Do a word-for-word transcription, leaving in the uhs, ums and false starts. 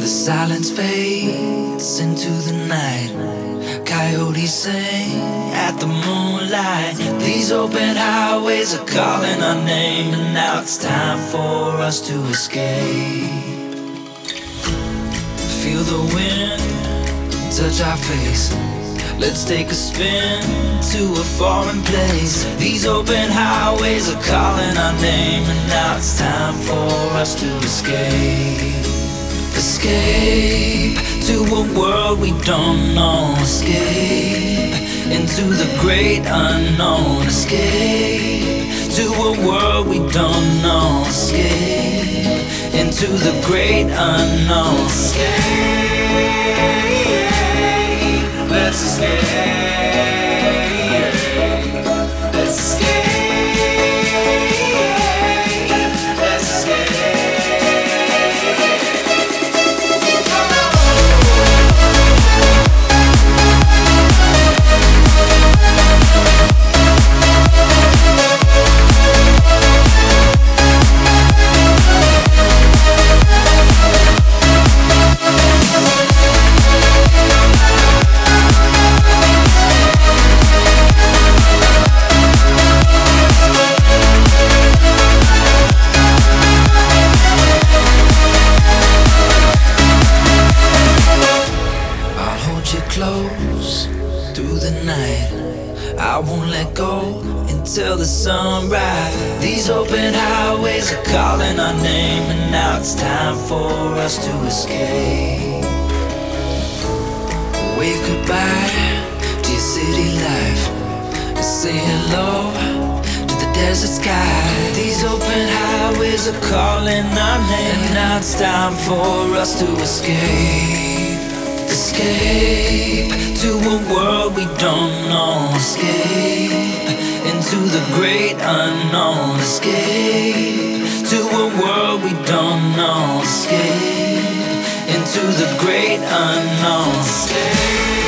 The silence fades into the night. Coyotes sing at the moonlight. These open highways are calling our name, and now it's time for us to escape. Feel the wind touch our face. Let's take a spin to a foreign place. These open highways are calling our name, and now it's time for us to escape. Escape to a world we don't know. Escape into the great unknown. Escape to a world we don't know. Escape into the great unknown. Escape. Let's escape. Let's escape. Let's escape. Close through the night. I won't let go until the sunrise. These open highways are calling our name, and now it's time for us to escape. Wave goodbye to your city life and say hello to the desert sky. These open highways are calling our name, and now it's time for us to escape. Escape to a world we don't know. Escape into the great unknown. Escape to a world we don't know. Escape into the great unknown. Escape.